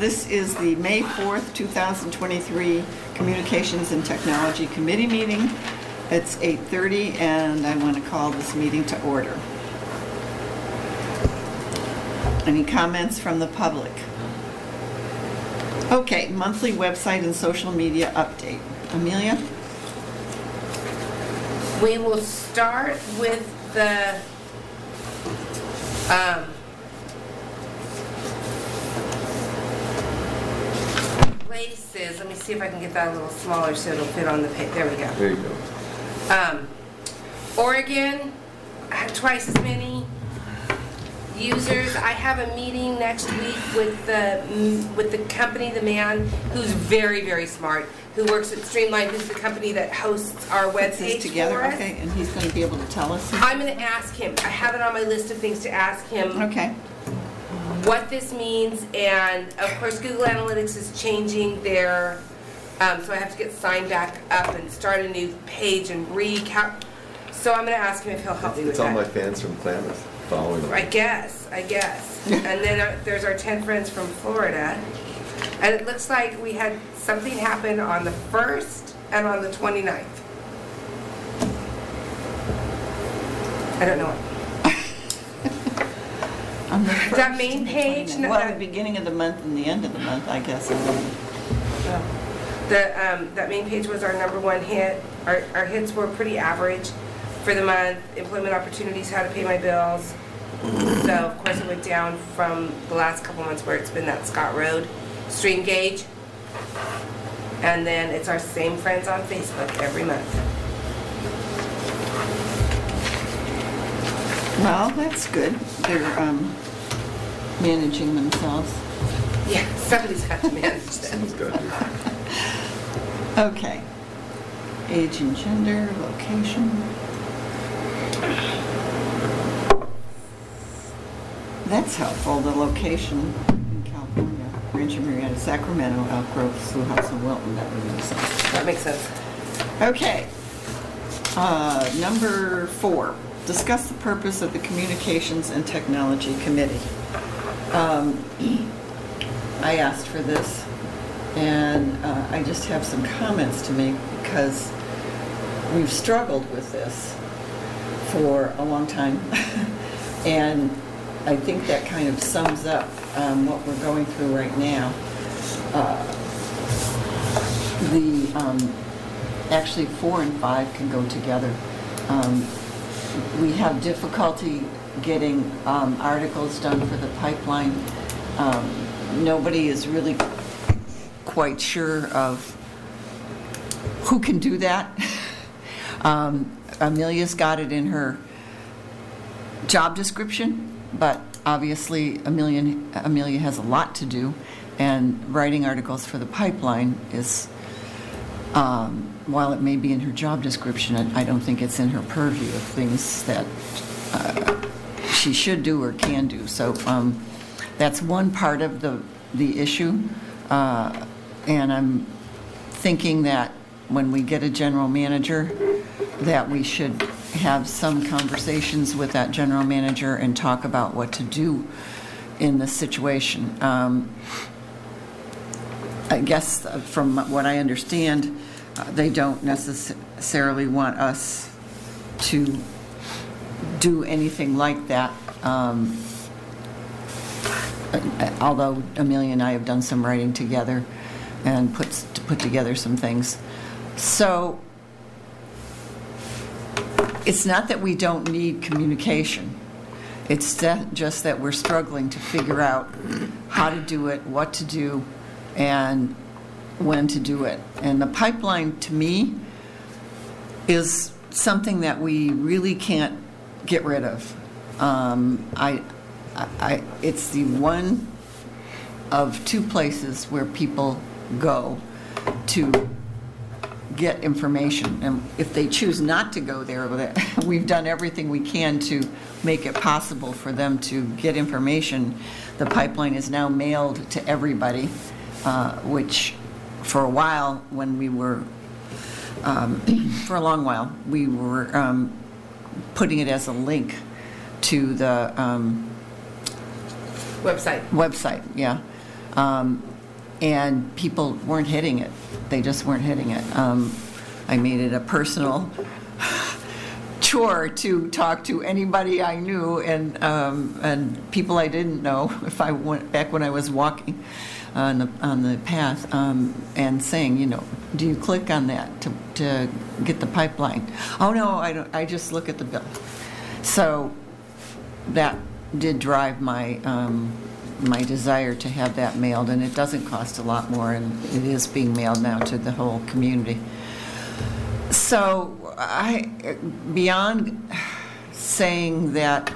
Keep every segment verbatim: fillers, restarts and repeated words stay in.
this is the May fourth, two thousand twenty-three Communications and Technology Committee meeting. It's eight thirty, and I want to call this meeting to order. Any comments from the public? Okay, monthly website and social media update. Amelia? We will start with the um, places. Let me see if I can get that a little smaller so it'll fit on the page. There we go. There you go. Um, Oregon had twice as many users. I have a meeting next week with the with the company, the man who's very, very smart, who works at Streamline, who's the company that hosts our web page together, for us. okay, and he's going to be able to tell us. I'm going to ask him. I have it on my list of things to ask him. Okay. What this means, and of course, Google Analytics is changing their. Um, so I have to get signed back up and start a new page and recap. So I'm going to ask him if he'll help It's, me with it's all that. my fans from Klamath following them. I guess, I guess. And then uh, there's our ten friends from Florida. And it looks like we had something happen on the first and on the twenty-ninth. I don't know what. On the first That main and the page, twenty-ninth. no, Well, that- the beginning of the month and the end of the month, I guess. The, um, that main page was our number one hit. Our, our hits were pretty average for the month. Employment opportunities, how to pay my bills. So, of course, it went down from the last couple months where it's been that Scott Road. Stream Gauge. And then it's our same friends on Facebook every month. Well, that's good. They're um, managing themselves. Yeah, somebody's got to manage this. Someone's got to. Okay. Age and gender, location. That's helpful, the location in California. Rancho Marietta, Sacramento, Elk Grove, Sioux House, and Wilton. That would make sense. That makes sense. Okay. Uh, number four, discuss the purpose of the Communications and Technology Committee. Um, I asked for this, and uh, I just have some comments to make because we've struggled with this for a long time. And I think that kind of sums up um, what we're going through right now. Uh, the um, actually four and five can go together. Um, we have difficulty getting um, articles done for the pipeline. Um, nobody is really quite sure of who can do that. um, Amelia's got it in her job description, but obviously Amelia, Amelia has a lot to do, and writing articles for the pipeline is, um, while it may be in her job description, I don't think it's in her purview of things that uh, she should do or can do. So um, that's one part of the, the issue, uh, and I'm thinking that when we get a general manager, that we should have some conversations with that general manager and talk about what to do in this situation. Um, I guess uh, from what I understand, uh, they don't necessarily want us to do anything like that. Um, although Amelia and I have done some writing together and put to put together some things. So it's not that we don't need communication. It's that just that we're struggling to figure out how to do it, what to do, and when to do it. And the pipeline, to me, is something that we really can't get rid of. Um, I, I, it's the one of two places where people go to get information, and if they choose not to go there, we've done everything we can to make it possible for them to get information. The pipeline is now mailed to everybody, uh, which for a while, when we were um, for a long while we were um, putting it as a link to the um, Website. website, yeah. Um, and people weren't hitting it. They just weren't hitting it. Um, I made it a personal chore to talk to anybody I knew and um, and people I didn't know. If I went back when I was walking on the on the path um, and saying, you know, do you click on that to to get the pipeline? Oh no, I don't. I just look at the bill. So that did drive my um, my desire to have that mailed, and it doesn't cost a lot more, and it is being mailed now to the whole community. So I, beyond saying that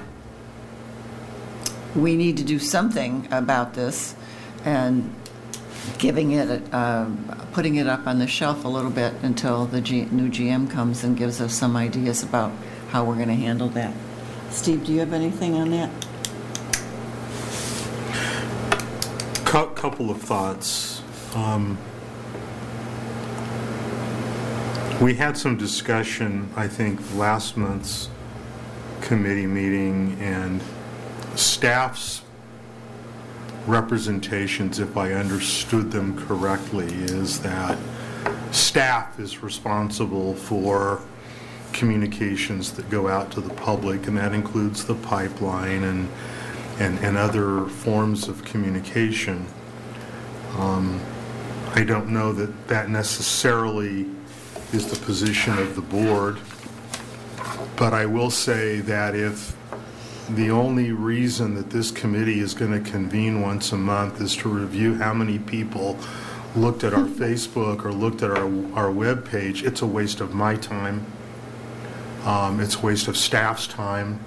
we need to do something about this and giving it, a, uh, putting it up on the shelf a little bit until the G, new G M comes and gives us some ideas about how we're going to handle that. Steve, do you have anything on that? Cu- couple of thoughts. Um, we had some discussion, I think, last month's committee meeting, and staff's representations, if I understood them correctly, is that staff is responsible for communications that go out to the public, and that includes the pipeline and and, and other forms of communication. Um, I don't know that that necessarily is the position of the board, but I will say that if the only reason that this committee is going to convene once a month is to review how many people looked at our Facebook or looked at our, our web page, it's a waste of my time. Um, it's a waste of staff's time.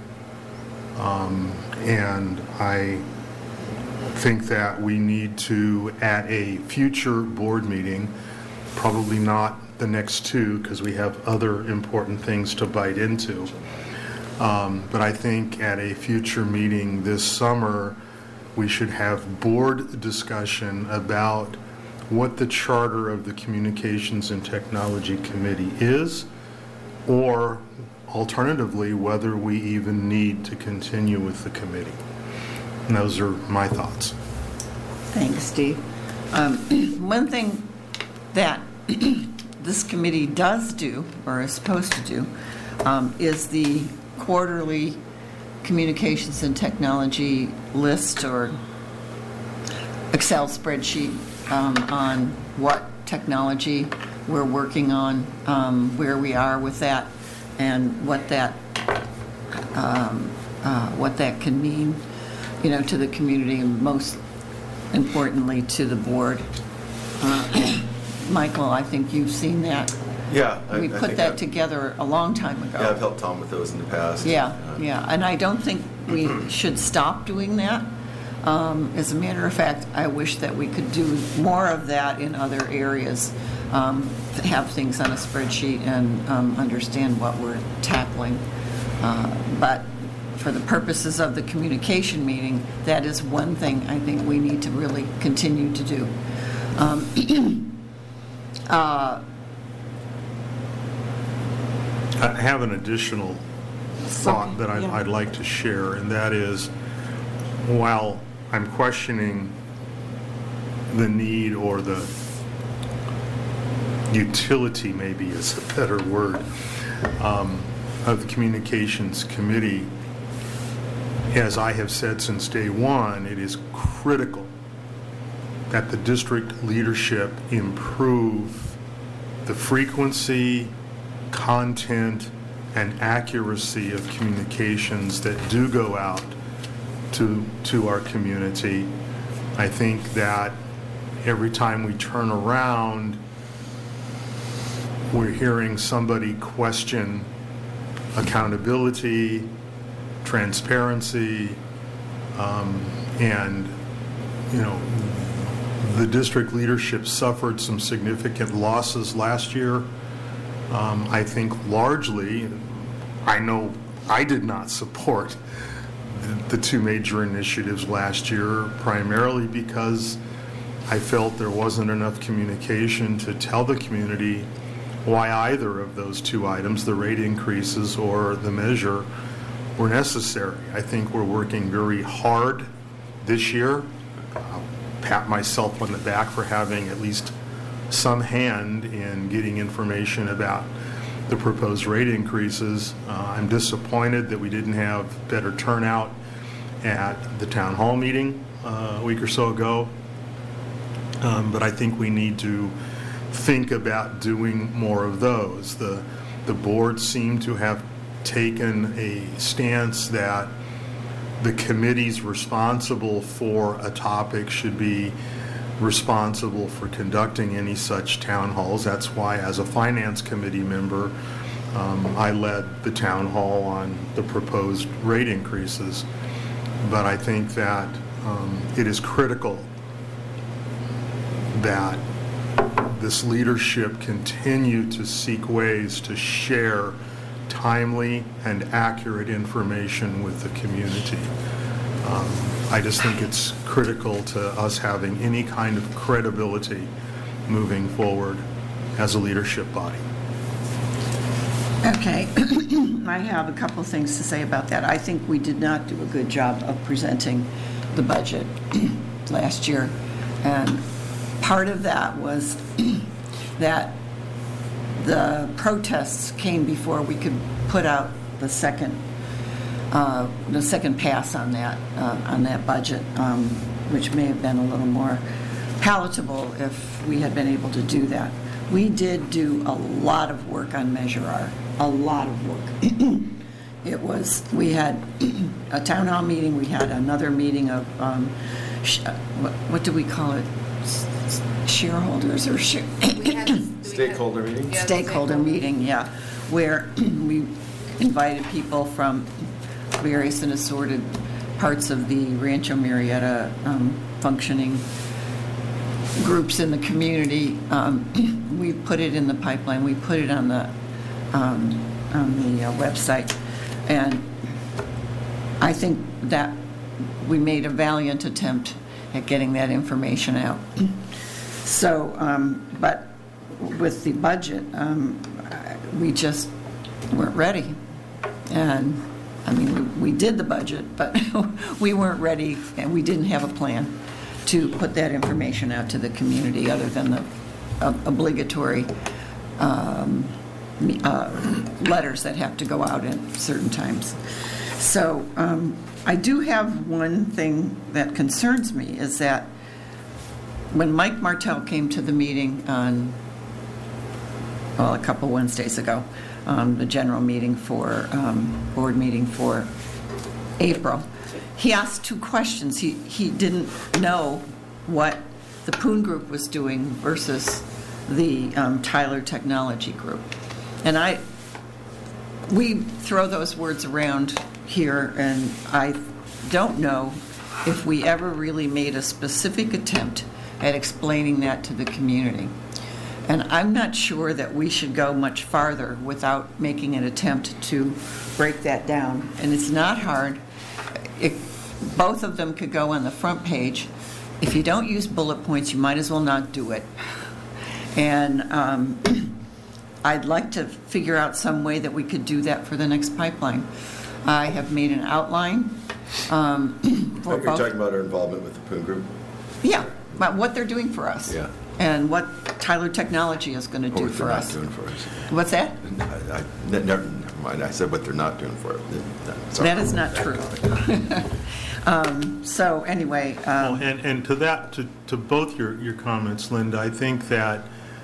Um, and I think that we need to, at a future board meeting, probably not the next two because we have other important things to bite into, um, but I think at a future meeting this summer, we should have board discussion about what the charter of the Communications and Technology Committee is, or alternatively, whether we even need to continue with the committee. And those are my thoughts. Thanks, Steve. Um, one thing that this committee does do, or is supposed to do, um, is the quarterly communications and technology list or Excel spreadsheet um, on what technology we're working on, um, where we are with that, and what that um, uh, what that can mean, you know, to the community, and most importantly to the board. Uh, Michael, I think you've seen that. Yeah. I, We I put think that I've, together a long time ago. Yeah, I've helped Tom with those in the past. Yeah, Uh, yeah, and I don't think we should stop doing that. Um, as a matter of fact, I wish that we could do more of that in other areas, um, to have things on a spreadsheet and um, understand what we're tackling. Uh, but for the purposes of the communication meeting, that is one thing I think we need to really continue to do. Um, uh, I have an additional thought that I'd, yeah. I'd like to share, and that is, while I'm questioning the need or the utility, maybe is a better word, um, of the Communications Committee, as I have said since day one, it is critical that the district leadership improve the frequency, content, and accuracy of communications that do go out to to our community. I think that every time we turn around, we're hearing somebody question accountability, transparency, um, and, you know, the district leadership suffered some significant losses last year. Um, I think largely, I know I did not support the, the two major initiatives last year, primarily because I felt there wasn't enough communication to tell the community why either of those two items, the rate increases or the measure, were necessary. I think we're working very hard this year. Uh, pat myself on the back for having at least some hand in getting information about the proposed rate increases. Uh, I'm disappointed that we didn't have better turnout at the town hall meeting uh, a week or so ago. Um, but I think we need to think about doing more of those. The, the board seemed to have taken a stance that the committees responsible for a topic should be responsible for conducting any such town halls. That's why, as a finance committee member, um, I led the town hall on the proposed rate increases. But I think that um, it is critical that this leadership continue to seek ways to share timely and accurate information with the community. Um, I just think it's critical to us having any kind of credibility moving forward as a leadership body. Okay, I have a couple things to say about that. I think we did not do a good job of presenting the budget last year, and part of that was that the protests came before we could put out the second uh, the second pass on that uh, on that budget, um, which may have been a little more palatable if we had been able to do that. We did do a lot of work on Measure R, a lot of work. It was, we had a town hall meeting, we had another meeting of, um, sh- what, what do we call it? S- Shareholders or share? We had this- we Stakeholder had- meeting? yeah, the Stakeholder meeting, yeah, where we invited people from various and assorted parts of the Rancho Marietta um, functioning groups in the community. Um, we put it in the pipeline. We put it on the um, on the uh, website, and I think that we made a valiant attempt at getting that information out. So, um, but with the budget, um, we just weren't ready, and I mean, we, we did the budget, but we weren't ready, and we didn't have a plan to put that information out to the community other than the uh, obligatory um, uh, letters that have to go out at certain times. So um, I do have one thing that concerns me, is that when Mike Martell came to the meeting on, well, a couple Wednesdays ago, um, the general meeting for, um, board meeting for April, he asked two questions. He he didn't know what the Poon Group was doing versus the um, Tyler Technology Group. And I, we throw those words around here, and I don't know if we ever really made a specific attempt at explaining that to the community. And I'm not sure that we should go much farther without making an attempt to break that down. And it's not hard. It, both of them could go on the front page. If you don't use bullet points, you might as well not do it. And um, I'd like to figure out some way that we could do that for the next pipeline. I have made an outline um, for You're both. talking about our involvement with the Poon Group? Yeah, about what they're doing for us. Yeah. And what Tyler Technology is going to Or do what for they're not us. doing for us. What's that? I- I- ne- Never never mind, I said what they're not doing for it. Sorry. That is not true. um, so anyway, Well, um, and, and to that, to, to both your, your comments, Linda, I think that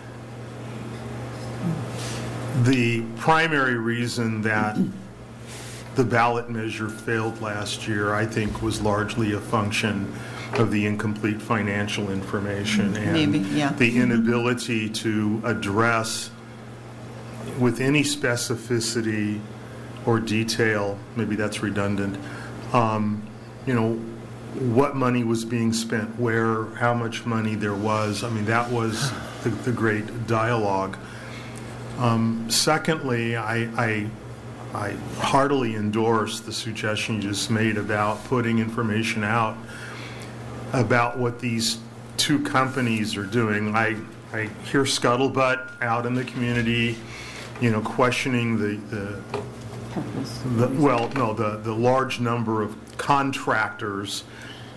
the primary reason that the ballot measure failed last year, I think, was largely a function of the incomplete financial information and Maybe, yeah. the inability to address with any specificity or detail, maybe that's redundant, um, you know, what money was being spent, where, how much money there was. I mean, that was the, the great dialogue. Um, secondly, I, I, I heartily endorse the suggestion you just made about putting information out about what these two companies are doing. I, I hear scuttlebutt out in the community, you know, questioning the, the, the well, no, the, the large number of contractors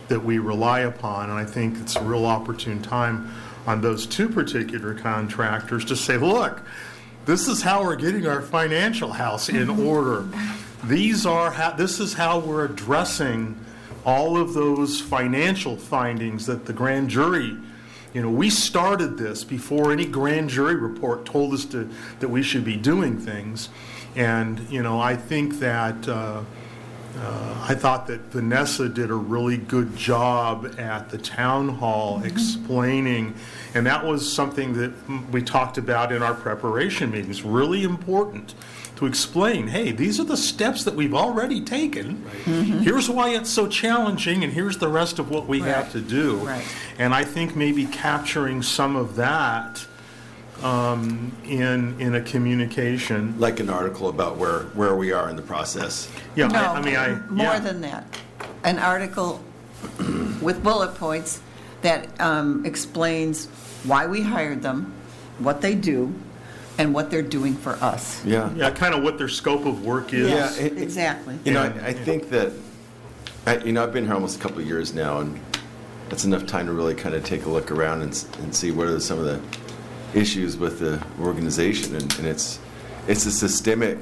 that we rely upon. And I think it's a real opportune time on those two particular contractors to say, look, this is how we're getting our financial house in order. These are how, this is how we're addressing all of those financial findings that the grand jury, you know, we started this before any grand jury report told us to, that we should be doing things. And, you know, I think that, uh, uh, I thought that Vanessa did a really good job at the town hall explaining, and that was something that we talked about in our preparation meetings, really important to explain, hey, these are the steps that we've already taken. Right. Mm-hmm. Here's why it's so challenging, and here's the rest of what we right. have to do. Right. And I think maybe capturing some of that um, in in a communication. Like an article about where, where we are in the process. Yeah, no, I, I mean, I... more yeah. than that. An article with bullet points that um, explains why we hired them, what they do, and what they're doing for us. Yeah. Yeah, kind of what their scope of work is. Yes, Yeah, it- exactly. You know, Yeah. I, I think that, I, you know, I've been here almost a couple of years now, and that's enough time to really kind of take a look around and, s- and see what are some of the issues with the organization, and, and it's it's a systemic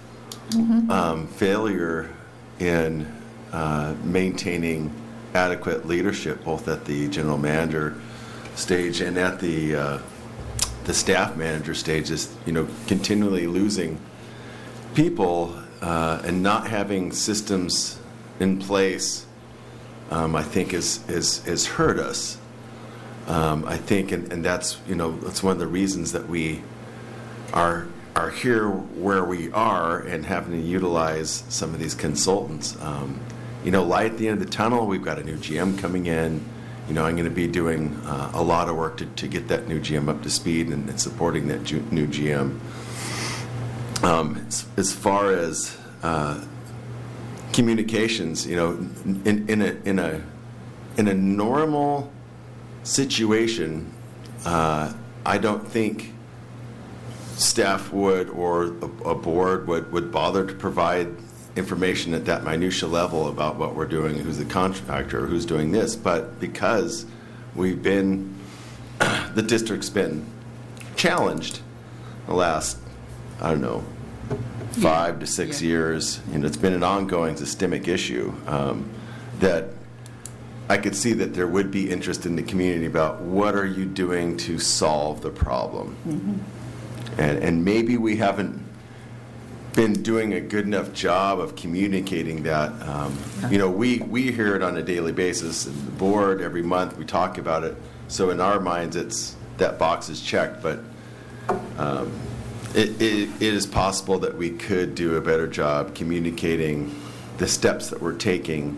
um, failure in uh, maintaining adequate leadership, both at the general manager stage and at the uh, the staff manager stage. Is, you know, continually losing people uh, and not having systems in place, um, I think is is has hurt us. Um, I think, and, and that's, you know, that's one of the reasons that we are are here where we are and having to utilize some of these consultants. Um, you know, light at the end of the tunnel. We've got a new G M coming in. You know, I'm going to be doing uh, a lot of work to, to get that new G M up to speed and, and supporting that ju- new G M. Um, as, as far as uh, communications, you know, in, in a in a in a normal situation, uh, I don't think staff would or a, a board would, would bother to provide information at that minutia level about what we're doing, who's the contractor, who's doing this. But because we've been, the district's been challenged the last, I don't know, five yeah. to six yeah. years, and it's been an ongoing systemic issue, um, that I could see that there would be interest in the community about what are you doing to solve the problem. Mm-hmm. And, and maybe we haven't been doing a good enough job of communicating that. Um, you know, we, we hear it on a daily basis, and the board, every month, we talk about it. So in our minds, it's that box is checked, but um, it, it, it is possible that we could do a better job communicating the steps that we're taking,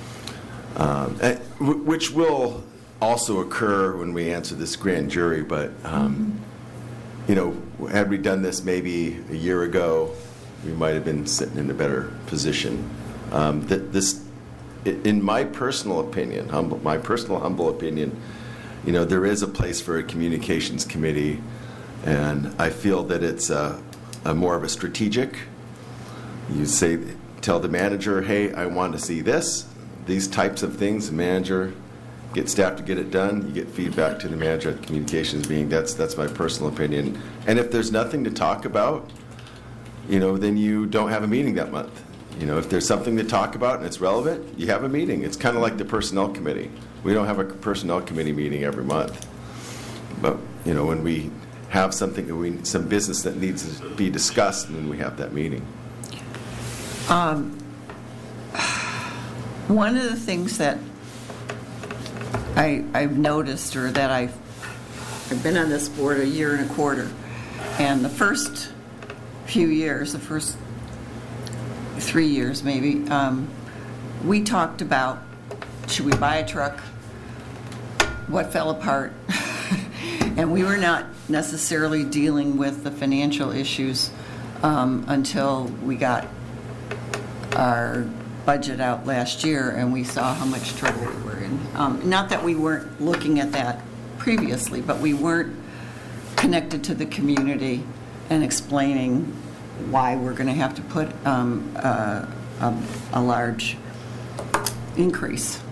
um, and, w- which will also occur when we answer this grand jury. But, um, mm-hmm. you know, had we done this maybe a year ago, we might have been sitting in a better position. Um, that this, in my personal opinion, humble, my personal humble opinion, you know, there is a place for a communications committee, and I feel that it's a, a more of a strategic. You say, tell the manager, hey, I want to see this, these types of things. The manager get staff to get it done. You get feedback to the manager at the communications meeting. That's that's my personal opinion. And if there's nothing to talk about, you know, then you don't have a meeting that month. You know, if there's something to talk about and it's relevant, you have a meeting. It's kind of like the personnel committee. We don't have a personnel committee meeting every month. But, you know, when we have something, that we some business that needs to be discussed, and then we have that meeting. Um, one of the things that I, I've noticed, or that I've, I've been on this board a year and a quarter, and the first few years, the first three years maybe, um, we talked about, should we buy a truck? What fell apart? And we were not necessarily dealing with the financial issues um, until we got our budget out last year and we saw how much trouble we were in. Um, not that we weren't looking at that previously, but we weren't connected to the community and explaining why we're going to have to put um, uh, a, a large increase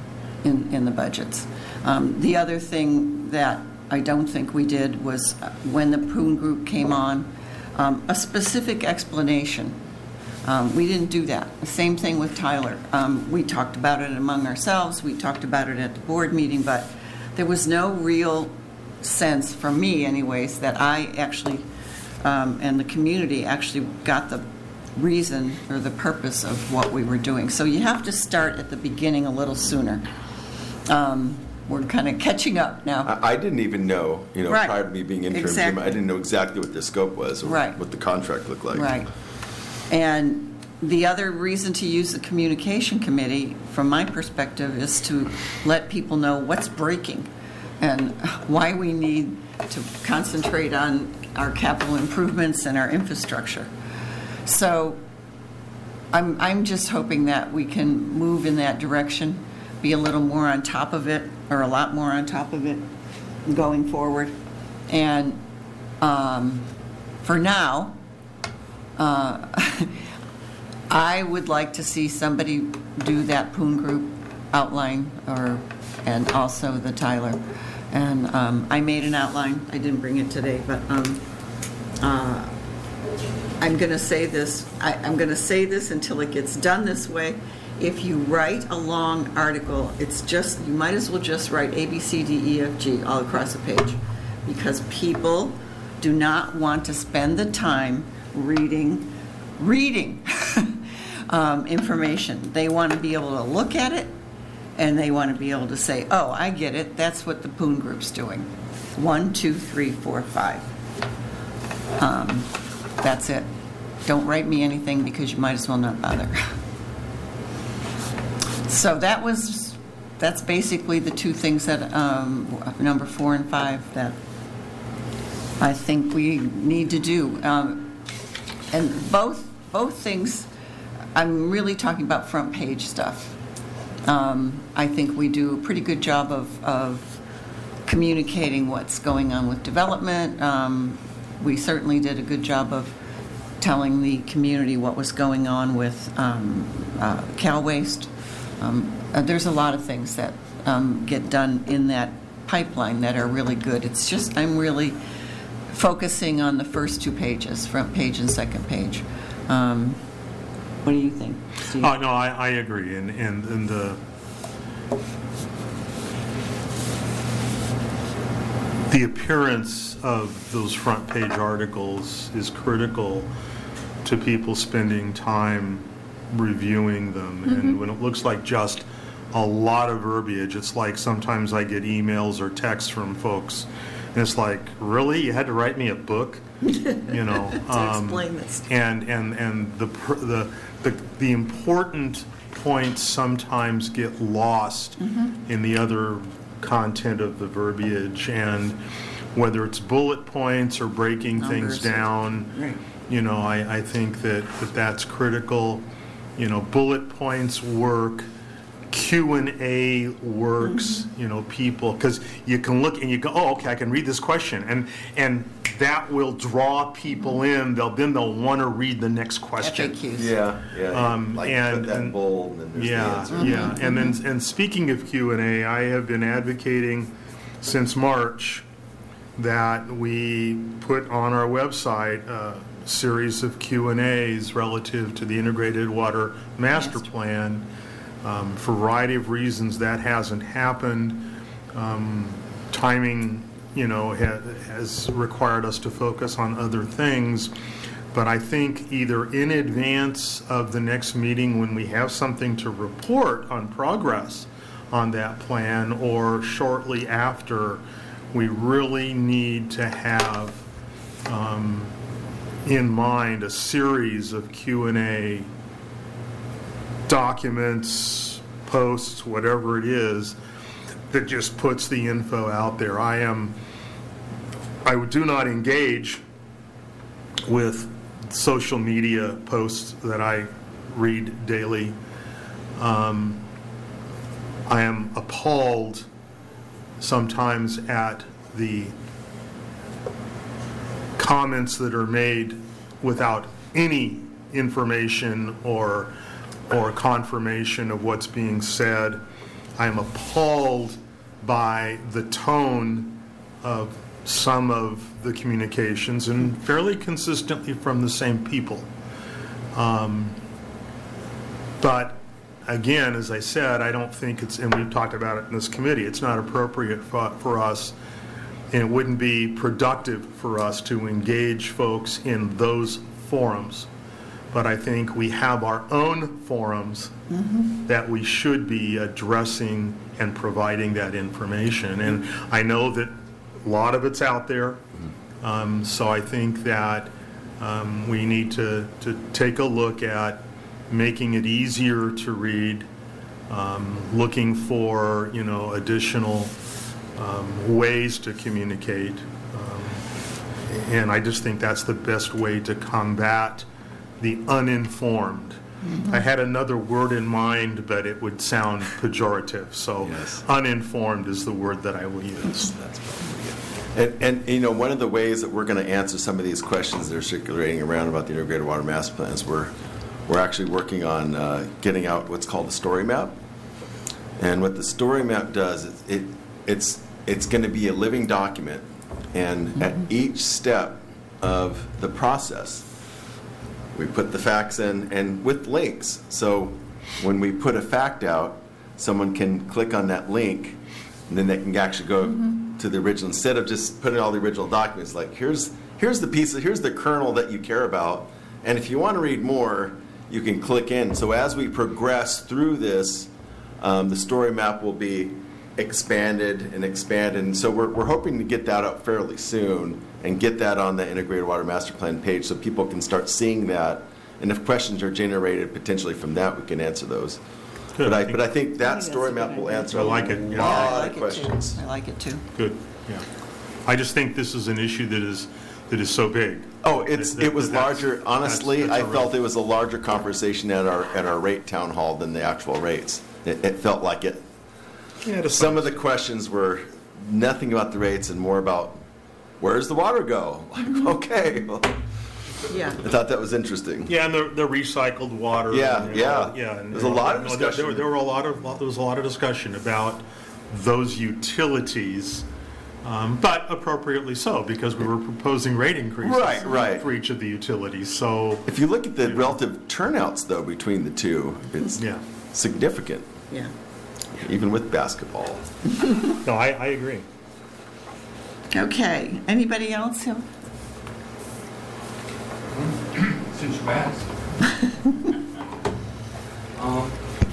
in, in the budgets. Um, The other thing that I don't think we did was uh, when the Poon Group came on, um, a specific explanation. Um, We didn't do that. The same thing with Tyler. Um, We talked about it among ourselves, we talked about it at the board meeting, but there was no real sense, from me anyways, that I actually, um, and the community actually got the reason or the purpose of what we were doing. So you have to start at the beginning a little sooner. Um, We're kind of catching up now. I, I didn't even know, you know, Right. prior to me being interim, Exactly. I didn't know exactly what the scope was or Right. what the contract looked like. Right. And the other reason to use the communication committee, from my perspective, is to let people know what's breaking and why we need to concentrate on our capital improvements and our infrastructure. So I'm, I'm just hoping that we can move in that direction, be a little more on top of it, or a lot more on top of it going forward. And um, for now, uh, I would like to see somebody do that Poon Group outline, or and also the Tyler. And um, I made an outline. I didn't bring it today, but um, uh, I'm going to say this. I, I'm going to say this until it gets done this way. If you write a long article, it's just you might as well just write A, B, C, D, E, F, G all across the page, because people do not want to spend the time reading reading um, information. They want to be able to look at it, and they want to be able to say, oh, I get it. That's what the Poon Group's doing. One, two, three, four, five. Um, that's it. Don't write me anything, because you might as well not bother. So that was, that's basically the two things that, um, number four and five, that I think we need to do. Um, and both, both things, I'm really talking about front page stuff. Um, I think we do a pretty good job of, of communicating what's going on with development. Um, we certainly did a good job of telling the community what was going on with um, uh, Cal Waste. Um, uh, there's a lot of things that um, get done in that pipeline that are really good. It's just I'm really focusing on the first two pages, front page and second page. Um, what do you think, Steve? Uh, no, I, I agree. And, and, and the the appearance of those front page articles is critical to people spending time reviewing them. Mm-hmm. And when it looks like just a lot of verbiage, it's like sometimes I get emails or texts from folks, and it's like, really, you had to write me a book, you know? to um, explain this. And and and the the the, the important points sometimes get lost mm-hmm. in the other content of the verbiage, and whether it's bullet points or breaking Numbers. things down, Right. you know, I, I think that, that that's critical. You know, bullet points work, Q and A works, mm-hmm. you know, people, because you can look and you go, oh, okay, I can read this question, and and that will draw people mm-hmm. in. They'll then they'll want to read the next question. F A Qs. Yeah, yeah. Um, like and, put that and bold, and there's yeah, the answer. yeah. Mm-hmm. And then and speaking of Q and A, I have been advocating since March that we put on our website a series of Q and A's relative to the Integrated Water Master Plan. Um, for a variety of reasons, that hasn't happened. Um, timing, you know, ha- has required us to focus on other things. But I think either in advance of the next meeting, when we have something to report on progress on that plan, or shortly after, we really need to have um, in mind a series of Q and A documents, posts, whatever it is, that just puts the info out there. I am, I do not engage with social media posts that I read daily. Um, I am appalled sometimes at the comments that are made without any information or or confirmation of what's being said. I am appalled by the tone of some of the communications, and fairly consistently from the same people. Um, but again, as I said, I don't think it's, and we've talked about it in this committee, it's not appropriate for, for us, and it wouldn't be productive for us to engage folks in those forums. But I think we have our own forums mm-hmm. that we should be addressing and providing that information. And I know that a lot of it's out there, um, so I think that um, we need to, to take a look at making it easier to read, um, looking for, you know, additional um, ways to communicate. Um, and I just think that's the best way to combat the uninformed. Mm-hmm. I had another word in mind, but it would sound pejorative. So yes. Uninformed is the word that I will use. That's probably it. And, and, you know, one of the ways that we're going to answer some of these questions that are circulating around about the Integrated Water Master Plan is we're, we're actually working on uh, getting out what's called the story map. And what the story map does, is it, it's, it's going to be a living document. And mm-hmm. at each step of the process, we put the facts in, and with links. So when we put a fact out, someone can click on that link, and then they can actually go mm-hmm. to the original, instead of just putting all the original documents. Like, here's here's the piece, of, here's the kernel that you care about, and if you want to read more, you can click in. So as we progress through this, um, the story map will be expanded and expanded. And so we're, we're hoping to get that up fairly soon and get that on the Integrated Water Master Plan page so people can start seeing that. And if questions are generated potentially from that, we can answer those. Good. But I, but I think that I think story map will answer I like it. a Yeah. lot Yeah, I like of it questions. too. I like it too. Good. Yeah. I just think this is an issue that is that is so big. Oh, it's that- it was that- larger. Honestly, that's- that's I a felt real- it was a larger conversation at our at our rate town hall than the actual rates. It, it felt like it. Yeah, to Some of the questions were nothing about the rates and more about where's the water go? Like, okay. Well, Yeah. I thought that was interesting. Yeah, and the, the recycled water. Yeah, and, you know, yeah. yeah. And, There's a lot of no, there- discussion. There, there were a lot of there was a lot of discussion about those utilities, um, but appropriately so because we were proposing rate increases Right, right. for each of the utilities. So If you look at the relative turnouts, though, between the two, it's yeah, significant, Yeah. even with basketball. no, I, I agree. Okay. Anybody else have? Since you asked. um,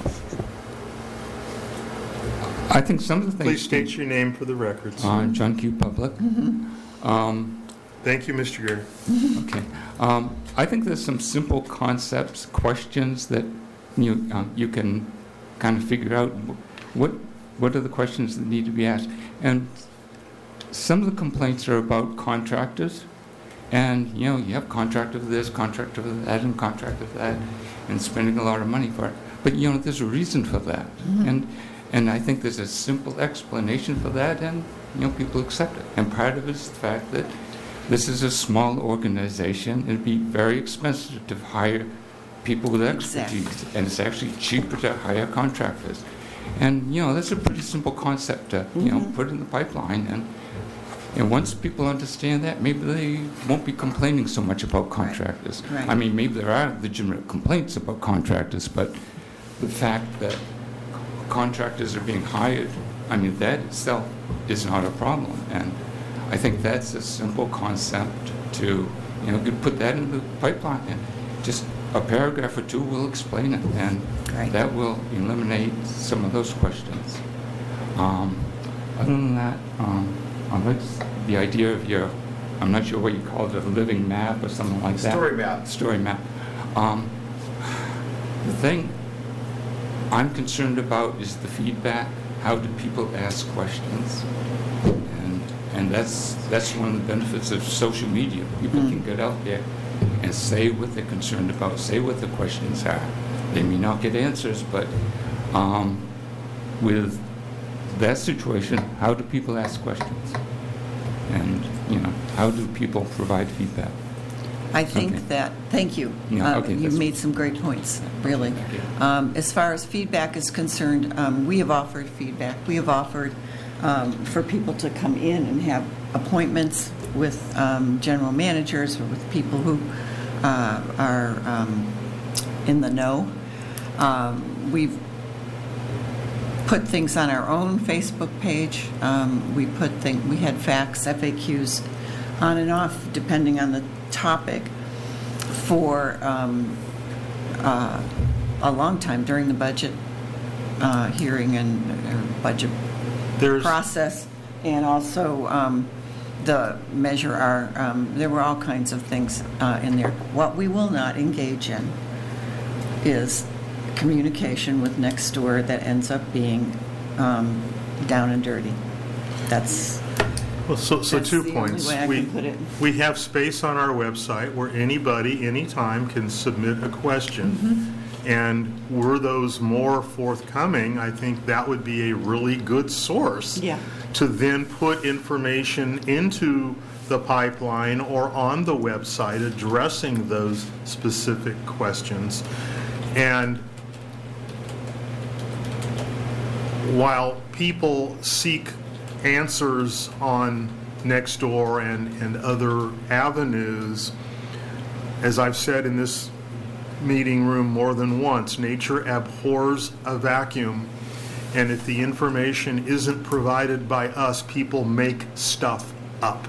I think some of the things... Please state your name for the records. Uh, John Q. Public. Mm-hmm. Um, Thank you, Mister Gary. okay. Um, I think there's some simple concepts, questions that you um, you can kind of figure out what what are the questions that need to be asked. And some of the complaints are about contractors. And, you know, you have contractor for this, contractor for that, and contractor for that, and spending a lot of money for it. But, you know, there's a reason for that. Mm-hmm. And and I think there's a simple explanation for that, and, you know, people accept it. And part of it is the fact that this is a small organization. It'd be very expensive to hire people with expertise. Exactly. And it's actually cheaper to hire contractors. And, you know, that's a pretty simple concept to, you know, Mm-hmm. put in the pipeline. And And once people understand that, maybe they won't be complaining so much about contractors. Right. I mean, maybe there are legitimate complaints about contractors, but the fact that contractors are being hired, I mean, that itself is not a problem. And I think that's a simple concept to, you know, could put that in the pipeline. And just a paragraph or two will explain it, and Right. that will eliminate some of those questions. Um, other than that, um, I like the idea of your, I'm not sure what you call it, a living map or something like that. Story map. Story map. Um, the thing I'm concerned about is the feedback. How do people ask questions? And and that's that's one of the benefits of social media. People can get out there and say what they're concerned about, say what the questions are. They may not get answers, but um, with that situation, how do people ask questions? And, you know, how do people provide feedback? I think Okay. that, thank you. Yeah, Uh, okay, You that's- made some great points, really. Um, As far as feedback is concerned, um, we have offered feedback. We have offered um, for people to come in and have appointments with um, general managers or with people who uh, are um, in the know. Um, We've put things on our own Facebook page. Um, We put thing, we had facts, F A Qs on and off, depending on the topic, for um, uh, a long time during the budget uh, hearing and uh, budget There's, process, and also um, the Measure R. Um, there were all kinds of things uh, in there. What we will not engage in is communication with Nextdoor that ends up being um, down and dirty. That's well, so, so That's two the only points. way I We, can put it. we have space on our website where anybody, anytime can submit a question. Mm-hmm. And were those more forthcoming, I think that would be a really good source Yeah. to then put information into the pipeline or on the website addressing those specific questions. And while people seek answers on Nextdoor and, and other avenues, as I've said in this meeting room more than once, nature abhors a vacuum, and if the information isn't provided by us, people make stuff up.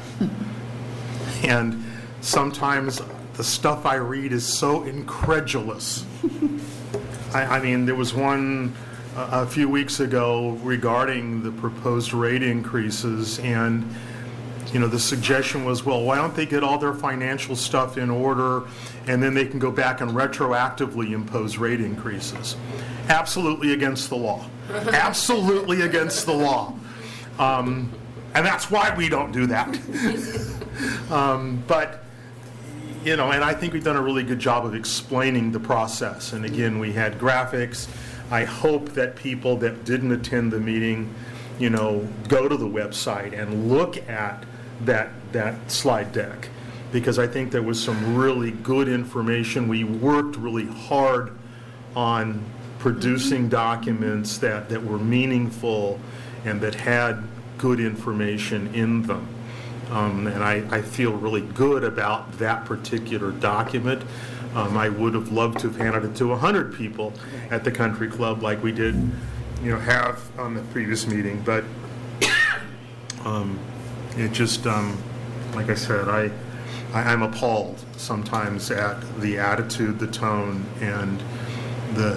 And sometimes the stuff I read is so incredulous. I, I mean, there was one uh, a few weeks ago regarding the proposed rate increases, and you know, the suggestion was, well, why don't they get all their financial stuff in order, and then they can go back and retroactively impose rate increases. Absolutely against the law. Absolutely against the law. Um, and that's why we don't do that. um, but, you know, and I think we've done a really good job of explaining the process. And again, we had graphics. I hope that people that didn't attend the meeting, you know, go to the website and look at that that slide deck, because I think there was some really good information. We worked really hard on producing documents that, that were meaningful and that had good information in them. Um, and I, I feel really good about that particular document. Um, I would have loved to have handed it to one hundred people at the country club like we did, you know, have on the previous meeting, but um, it just, um, like I said, I, I, I'm appalled sometimes at the attitude, the tone, and the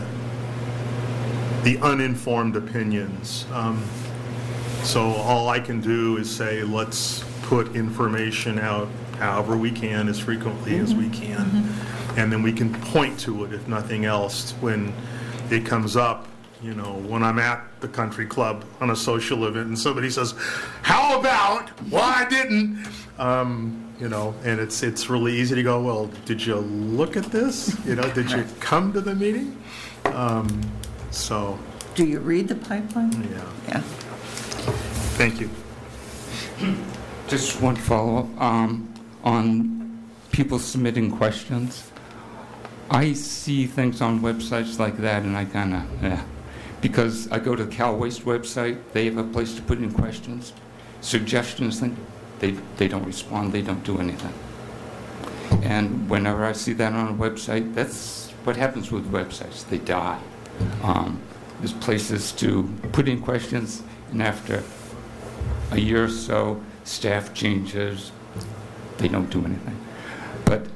the uninformed opinions. Um, so all I can do is say, let's put information out however we can, as frequently mm-hmm. as we can, mm-hmm. and then we can point to it, if nothing else, when it comes up. You know, when I'm at the country club on a social event and somebody says, how about, well, I didn't, um, you know, and it's it's really easy to go, well, did you look at this? You know, did you come to the meeting? Um, so. Do you read the pipeline? Yeah. Yeah. Thank you. Just one follow-up um, on people submitting questions. I see things on websites like that, and I kind of, yeah. Because I go to the Cal Waste website, they have a place to put in questions, suggestions, thing. They, they don't respond, they don't do anything. And whenever I see that on a website, that's what happens with websites. They die. Um, there's places to put in questions, and after a year or so, staff changes, they don't do anything. But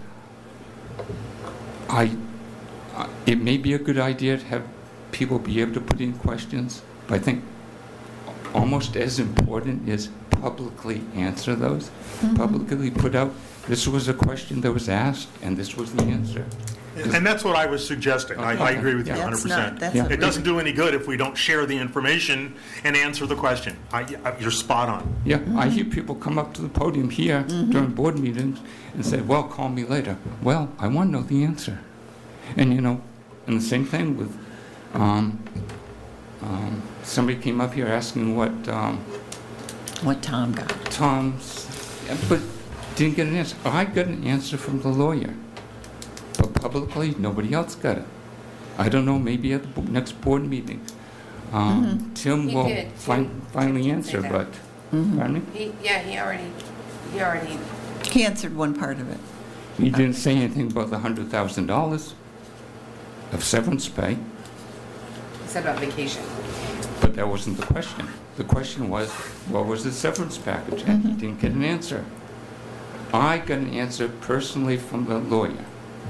I, uh, it may be a good idea to have people be able to put in questions, but I think almost as important is publicly answer those. Mm-hmm. Publicly put out, this was a question that was asked, and this was the answer. And that's what I was suggesting. I, I agree with you Yeah. one hundred percent. That's not, that's Yeah. It doesn't do any good if we don't share the information and answer the question. I, I, you're spot on. Yeah, I hear people come up to the podium here Mm-hmm. during board meetings and say, well, call me later. Well, I want to know the answer. And, you know, and the same thing with um, um, somebody came up here asking what um, what Tom got. Tom's, but didn't get an answer. I got an answer from the lawyer, but publicly, nobody else got it. I don't know, maybe at the bo- next board meeting. Um, Tim He will did. fin- Tim- finally Tim did say answer, that. but, pardon me? He, yeah, he already, he already, He answered one part of it. He didn't say anything about the one hundred thousand dollars of severance pay, he said about vacation. but that wasn't the question. The question was, what was the severance package? And he didn't get an answer. I got an answer personally from the lawyer.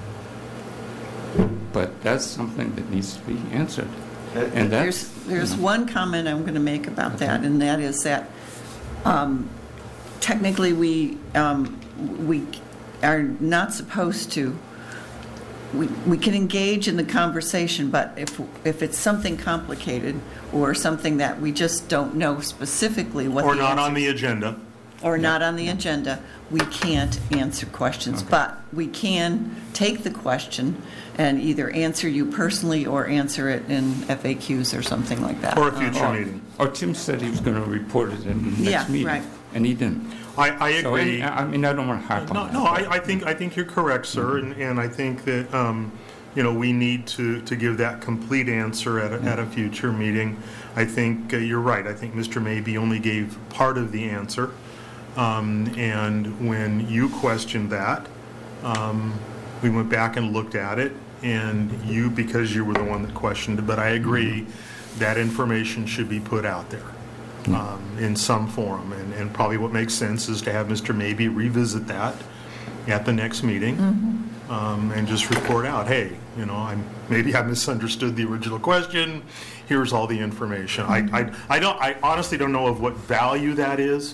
But that's something that needs to be answered. And There's, that's, there's you know, one comment I'm going to make about that, and that is that um, technically we, um, we are not supposed to, we, we can engage in the conversation, but if, if it's something complicated or something that we just don't know specifically what the Or not answer- on the agenda. or not on the agenda, we can't answer questions. Okay. But we can take the question and either answer you personally or answer it in F A Qs or something like that. Or a Um, future or, meeting. or Tim said he was going to report it in the Yeah, next meeting. right. And he didn't. I, I So, agree. and, I mean, I don't want to harp on No, that. no, but- I, I think, I think you're correct, sir, and, and I think that, um, you know, we need to, to give that complete answer at a, at a future meeting. I think uh, you're right. I think Mister Mabee only gave part of the answer. Um, and when you questioned that, um, we went back and looked at it, and you, because you were the one that questioned it, but I agree, that information should be put out there. Um, in some form, and, and probably what makes sense is to have Mister Mabee revisit that at the next meeting, um, and just report out, hey, you know, I'm, maybe I misunderstood the original question, here's all the information. I, I, I don't, I honestly don't know of what value that is,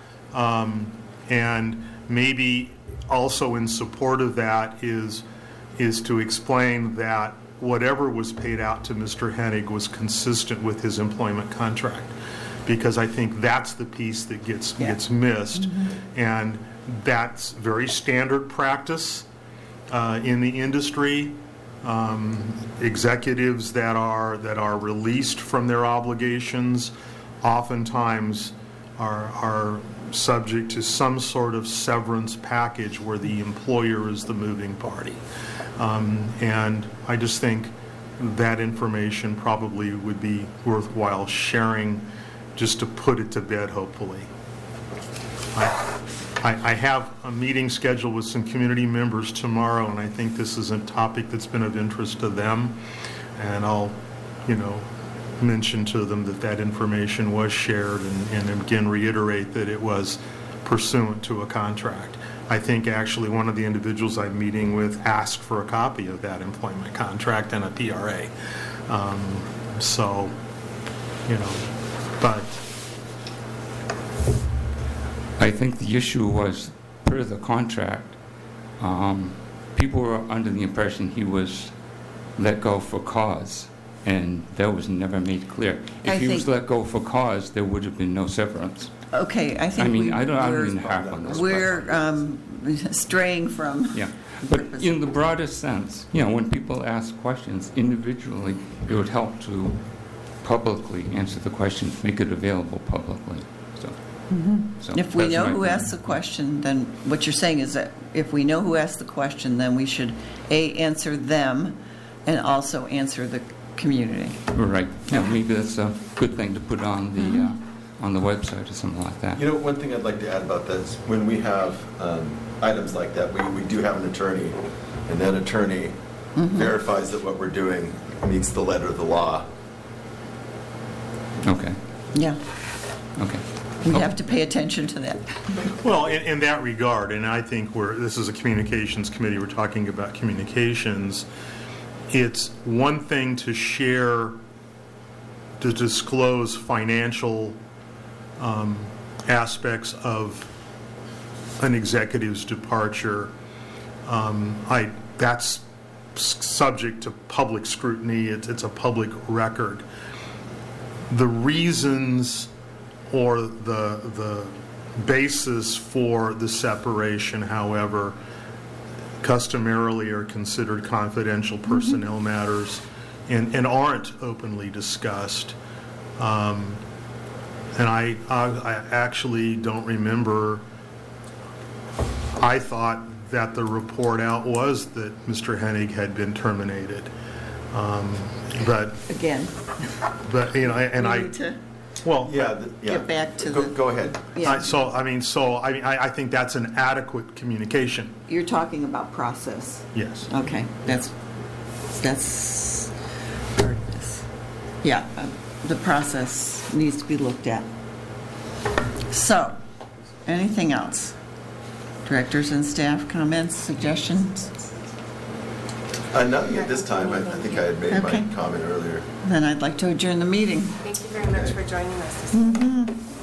um, and maybe also in support of that is, is to explain that whatever was paid out to Mister Hennig was consistent with his employment contract. Because I think that's the piece that gets Yeah. gets missed, and that's very standard practice uh, in the industry. Um, executives that are that are released from their obligations, oftentimes are are subject to some sort of severance package where the employer is the moving party, um, and I just think that information probably would be worthwhile sharing, just to put it to bed, hopefully. I, I, I have a meeting scheduled with some community members tomorrow, and I think this is a topic that's been of interest to them. And I'll, you know, mention to them that that information was shared, and, and again reiterate that it was pursuant to a contract. I think actually one of the individuals I'm meeting with asked for a copy of that employment contract and a P R A. Um, so, you know, but I think the issue was, per the contract, um, people were under the impression he was let go for cause, and that was never made clear. If I he was think- let go for cause, there would have been no severance. Okay, I think I mean, we- I don't, I don't we're- mean to harp on this. but- We're um, straying from. Yeah, but in the broader sense, you know, when people ask questions individually, it would help to publicly answer the questions, make it available publicly, so. so If we that's know my who opinion. asked the question, then what you're saying is that if we know who asked the question, then we should, A, answer them, and also answer the community. Right, yeah, maybe that's a good thing to put on the, uh, on the website or something like that. You know, one thing I'd like to add about this, when we have um, items like that, we, we do have an attorney, and that attorney verifies that what we're doing meets the letter of the law. Okay, Yeah, okay. we Oh, have to pay attention to that. well, in, in that regard, and I think we're, this is a communications committee, we're talking about communications, it's one thing to share, to disclose financial um, aspects of an executive's departure. Um, I, that's s- subject to public scrutiny, it's, it's a public record. The reasons or the, the basis for the separation, however, customarily are considered confidential personnel matters and, and aren't openly discussed. Um, and I, I, I actually don't remember, I thought that the report out was that Mister Hennig had been terminated. Um, But, Again, but, you know, and we I, need to well, Yeah, the- yeah. get back to Go- the... Go ahead. Yeah, I- so, I mean, so, I mean, I I think that's an adequate communication, you're talking about process. yes. Okay, that's, that's part of this. Yeah, uh, the process needs to be looked at. So, anything else? Directors and staff comments, suggestions? Uh, nothing at this time. I, I think I had made Okay. my comment earlier. Then I'd like to adjourn the meeting. Thank you very much for joining us this evening. Mhm.